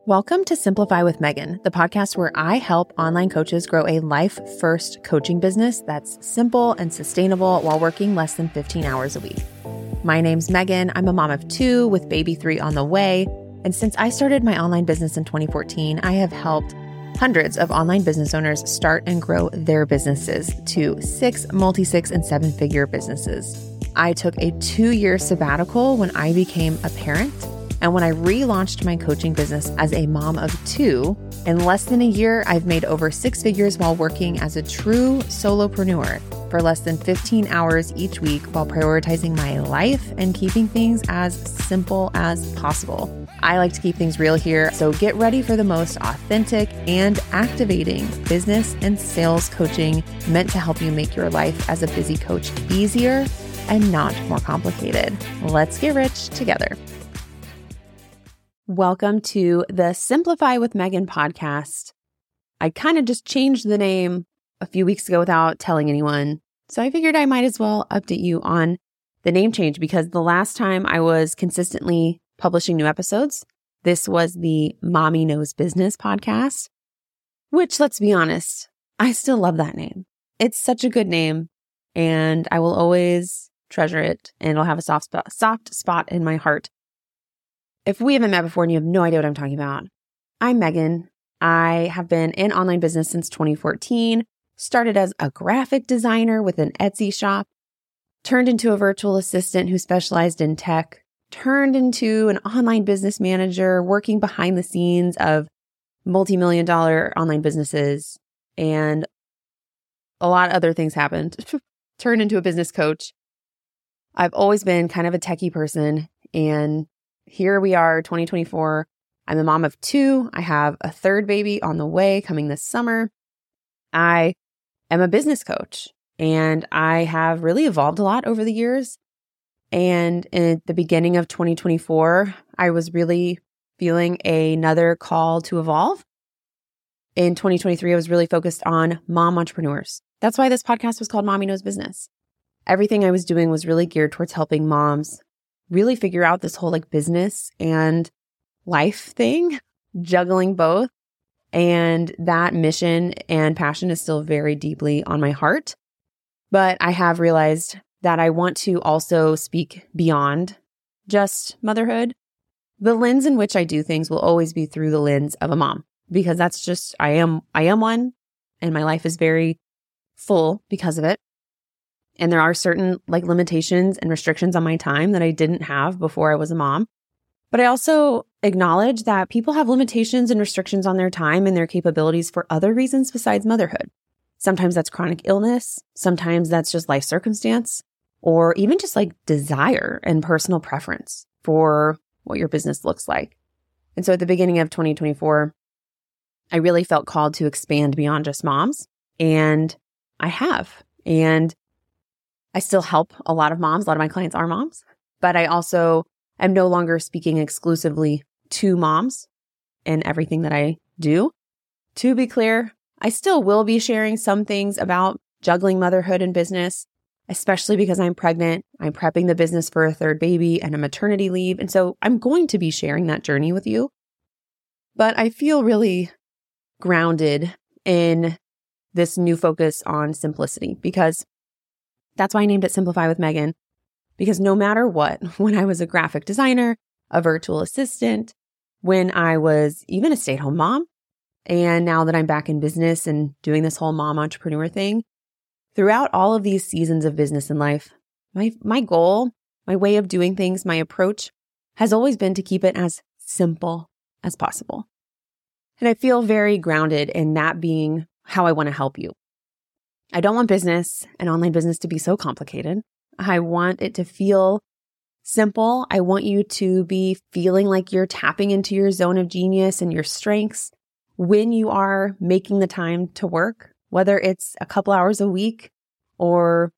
Welcome to Simplify with Megan, the podcast where I help online coaches grow a life-first coaching business that's simple and sustainable while working less than 15 hours a week. My name's Megan. I'm a mom of two with baby 3 on the way. And since I started my online business in 2014, I have helped hundreds of online business owners start and grow their businesses to 6, multi-6, and 7-figure businesses. I took a 2-year sabbatical when I became a parent. And when I relaunched my coaching business as a mom of 2, in less than a year, I've made over 6 figures while working as a true solopreneur for less than 15 hours each week while prioritizing my life and keeping things as simple as possible. I like to keep things real here, so get ready for the most authentic and activating business and sales coaching meant to help you make your life as a busy coach easier and not more complicated. Let's get rich together. Welcome to the Simplify with Megan podcast. I kind of just changed the name a few weeks ago without telling anyone. So I figured I might as well update you on the name change because the last time I was consistently publishing new episodes, this was the Mommy Knows Business podcast, which, let's be honest, I still love that name. It's such a good name and I will always treasure it and it'll have a soft spot in my heart. If we haven't met before and you have no idea what I'm talking about, I'm Megan. I have been in online business since 2014, started as a graphic designer with an Etsy shop, turned into a virtual assistant who specialized in tech, turned into an online business manager working behind the scenes of multi-million-dollar online businesses, and a lot of other things happened. Turned into a business coach. I've always been kind of a techie person, and here we are, 2024. I'm a mom of 2. I have a 3rd baby on the way coming this summer. I am a business coach and I have really evolved a lot over the years. And in the beginning of 2024, I was really feeling another call to evolve. In 2023, I was really focused on mom entrepreneurs. That's why this podcast was called Mommy Knows Business. Everything I was doing was really geared towards helping moms really figure out this whole business and life thing, juggling both. And that mission and passion is still very deeply on my heart. But I have realized that I want to also speak beyond just motherhood. The lens in which I do things will always be through the lens of a mom, because that's just, I am one, and my life is very full because of it. And there are certain limitations and restrictions on my time that I didn't have before I was a mom. But I also acknowledge that people have limitations and restrictions on their time and their capabilities for other reasons besides motherhood. Sometimes that's chronic illness. Sometimes that's just life circumstance, or even just desire and personal preference for what your business looks like. And so at the beginning of 2024, I really felt called to expand beyond just moms. And I have. And I still help a lot of moms. A lot of my clients are moms, but I also am no longer speaking exclusively to moms in everything that I do. To be clear, I still will be sharing some things about juggling motherhood and business, especially because I'm pregnant. I'm prepping the business for a 3rd baby and a maternity leave. And so I'm going to be sharing that journey with you. But I feel really grounded in this new focus on simplicity, because that's why I named it Simplify with Megan, because no matter what, when I was a graphic designer, a virtual assistant, when I was even a stay-at-home mom, and now that I'm back in business and doing this whole mom entrepreneur thing, throughout all of these seasons of business and life, my goal, my way of doing things, my approach has always been to keep it as simple as possible. And I feel very grounded in that being how I want to help you. I don't want business and online business to be so complicated. I want it to feel simple. I want you to be feeling like you're tapping into your zone of genius and your strengths when you are making the time to work, whether it's a couple hours a week or,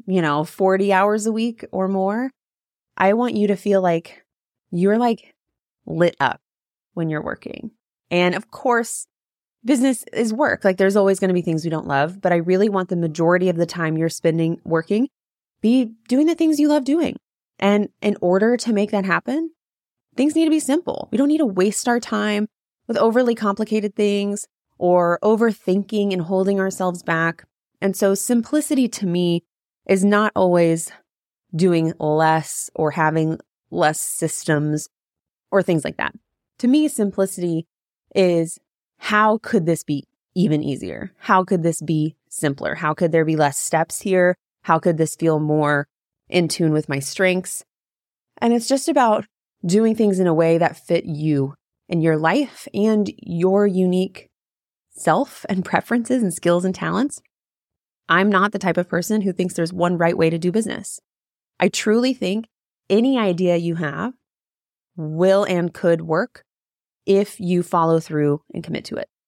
40 hours a week or more. I want you to feel like you're lit up when you're working. And of course, business is work. There's always going to be things we don't love, but I really want the majority of the time you're spending working, be doing the things you love doing. And in order to make that happen, things need to be simple. We don't need to waste our time with overly complicated things or overthinking and holding ourselves back. And so simplicity to me is not always doing less or having less systems or things like that. To me, simplicity is how could this be even easier? How could this be simpler? How could there be less steps here? How could this feel more in tune with my strengths? And it's just about doing things in a way that fit you and your life and your unique self and preferences and skills and talents. I'm not the type of person who thinks there's one right way to do business. I truly think any idea you have will and could work if you follow through and commit to it.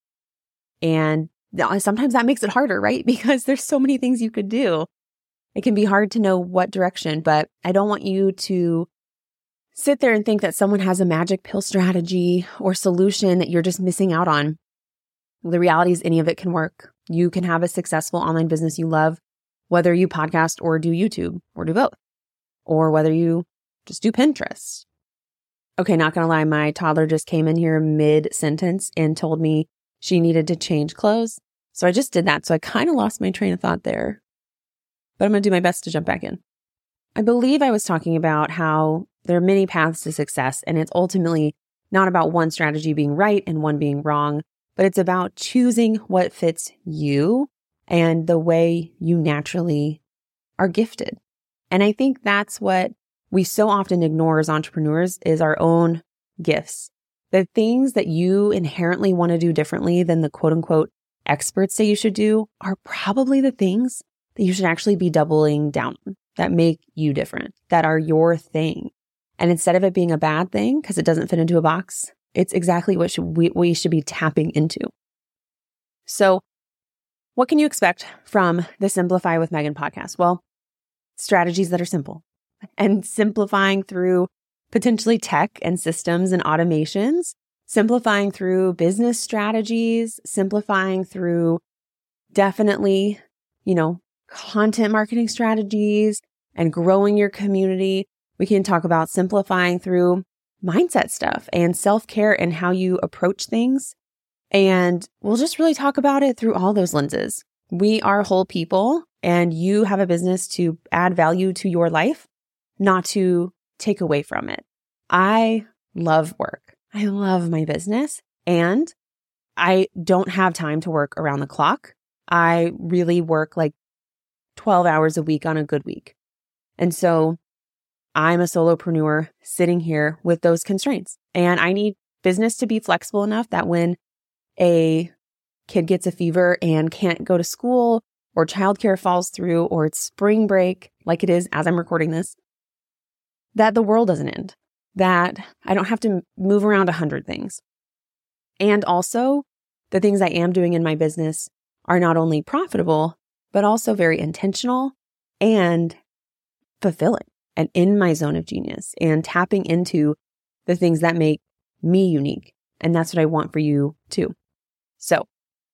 And sometimes that makes it harder, right? Because there's so many things you could do. It can be hard to know what direction, but I don't want you to sit there and think that someone has a magic pill strategy or solution that you're just missing out on. The reality is any of it can work. You can have a successful online business you love, whether you podcast or do YouTube or do both, or whether you just do Pinterest. Okay, not gonna lie, my toddler just came in here mid-sentence and told me she needed to change clothes. So I just did that. So I kind of lost my train of thought there, but I'm gonna do my best to jump back in. I believe I was talking about how there are many paths to success, and it's ultimately not about one strategy being right and one being wrong, but it's about choosing what fits you and the way you naturally are gifted. And I think that's what we so often ignore as entrepreneurs is our own gifts. The things that you inherently want to do differently than the quote unquote experts say you should do are probably the things that you should actually be doubling down on, that make you different, that are your thing. And instead of it being a bad thing because it doesn't fit into a box, it's exactly what we should be tapping into. So what can you expect from the Simplify with Megan podcast? Well, strategies that are simple and simplifying through potentially tech and systems and automations, simplifying through business strategies, simplifying through definitely, content marketing strategies and growing your community. We can talk about simplifying through mindset stuff and self-care and how you approach things. And we'll just really talk about it through all those lenses. We are whole people, and you have a business to add value to your life, not to take away from it. I love work. I love my business, and I don't have time to work around the clock. I really work like 12 hours a week on a good week. And so I'm a solopreneur sitting here with those constraints, and I need business to be flexible enough that when a kid gets a fever and can't go to school, or childcare falls through, or it's spring break, like it is as I'm recording this, that the world doesn't end, that I don't have to move around 100 things. And also, the things I am doing in my business are not only profitable, but also very intentional and fulfilling and in my zone of genius and tapping into the things that make me unique. And that's what I want for you too. So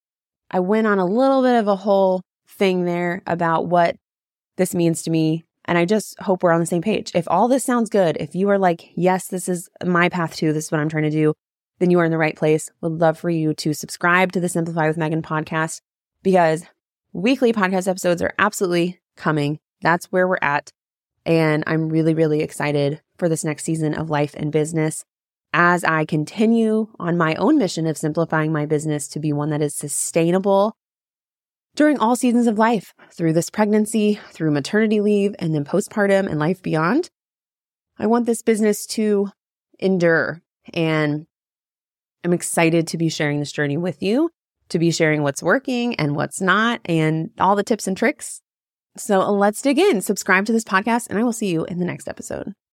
I went on a little bit of a whole thing there about what this means to me. And I just hope we're on the same page. If all this sounds good, if you are like, yes, this is my path too, this is what I'm trying to do, then you are in the right place. Would love for you to subscribe to the Simplify with Megan podcast, because weekly podcast episodes are absolutely coming. That's where we're at. And I'm really, really excited for this next season of life and business as I continue on my own mission of simplifying my business to be one that is sustainable during all seasons of life, through this pregnancy, through maternity leave, and then postpartum and life beyond. I want this business to endure, and I'm excited to be sharing this journey with you, to be sharing what's working and what's not, and all the tips and tricks. So let's dig in. Subscribe to this podcast, and I will see you in the next episode.